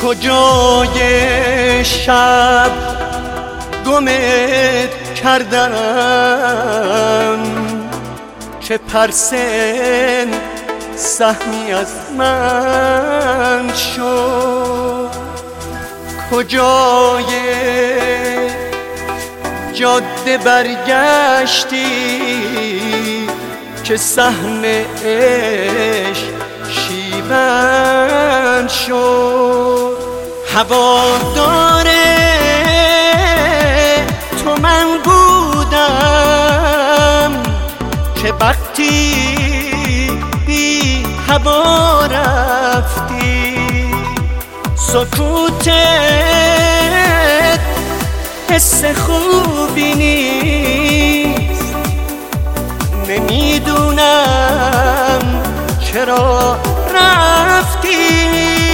کجای شب گمت کردم که پرسن سهمی از من شد. کجای جاده برگشتی که سهم عشق شیون شد. هوادار تو من بودم که وقتی بی هوا رفتی سکوتت حس خوبی نیست. نمیدونم چرا رفتی.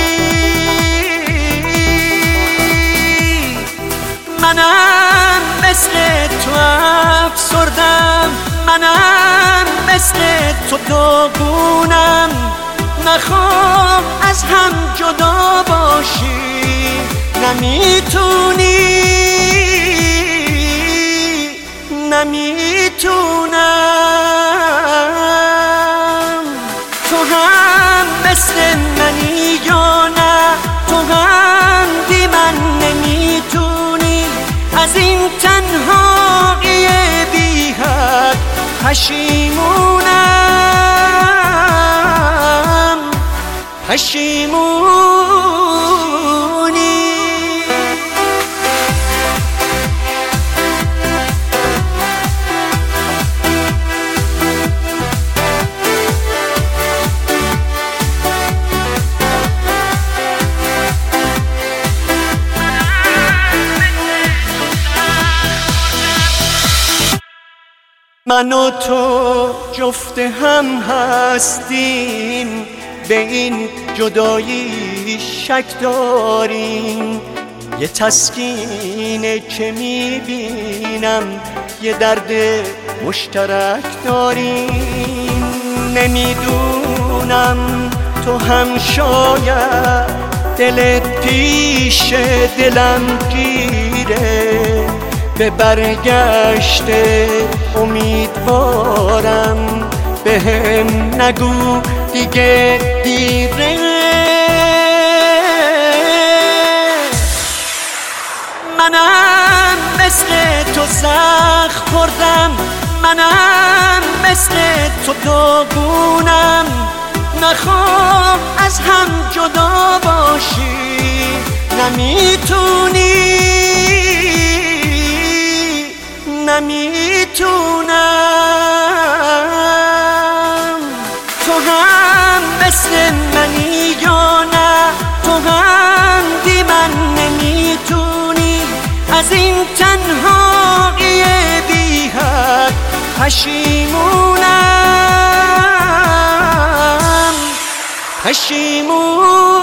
منم مثل تو افسردم، منم مثل تو داغونم. نخوام از هم جدا باشی، نمیتونی، نمیتونم. تو هم مثل منی یا نه؟ تو هم بی من نمیتونی. از این تنهایی بی حد پشیمونم، پشیمونی. من و تو جفت هم هستیم، به این جدایی شک داریم. یه تسکینه که میبینم، یه درد مشترک داریم. نمیدونم تو هم شاید دلت پیش دلم گیره. به برگشت امیدوارم، بهم نگو دیگه دیره. منم مثل تو زخم خوردم، منم مثل تو داغونم. نخوام از هم جدا باشی، نمیتونی، نمیتونم. تو هم مثل منی یا نه؟ تو هم بی من نمیتونی. از این تنهایی بی حد پشیمونم، پشیمون.